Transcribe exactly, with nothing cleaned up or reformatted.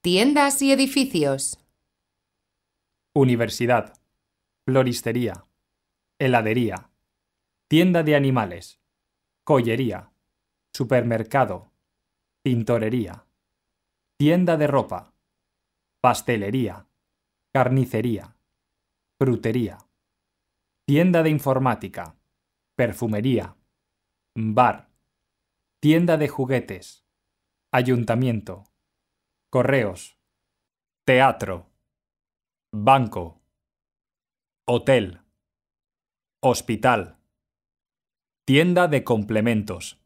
Tiendas y edificios. Universidad, floristería, heladería, tienda de animales, joyería, supermercado, tintorería, tienda de ropa, pastelería, carnicería, frutería, tienda de informática, perfumería, bar, tienda de juguetes, ayuntamiento, correos, teatro, banco, hotel, hospital, tienda de complementos,